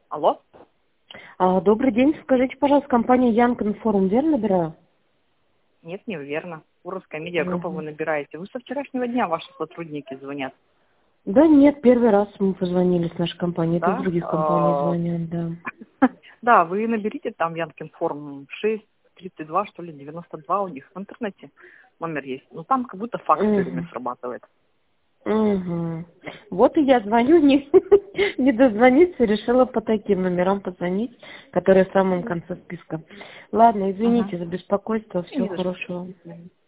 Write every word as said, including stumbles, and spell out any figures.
Алло? А, добрый день. Скажите, пожалуйста, компания Янг Информ, верно набираю? Нет, неверно. Куровская медиагруппа вы Мгм. набираете. Вы со вчерашнего дня ваши сотрудники звонят. Да нет, первый раз мы позвонили с нашей компании. Это с Да? других компаний А, звонят, да. Да, вы наберите там Янг Информ шесть тридцать два, что ли, девяносто два у них в интернете номер есть. Ну там как будто факс все время Мгм. срабатывает. Мгм. Вот и я звоню, не, не дозвониться, решила по таким номерам позвонить, которые в самом конце списка. Ладно, Угу. извините за беспокойство, всего Не за что. хорошего.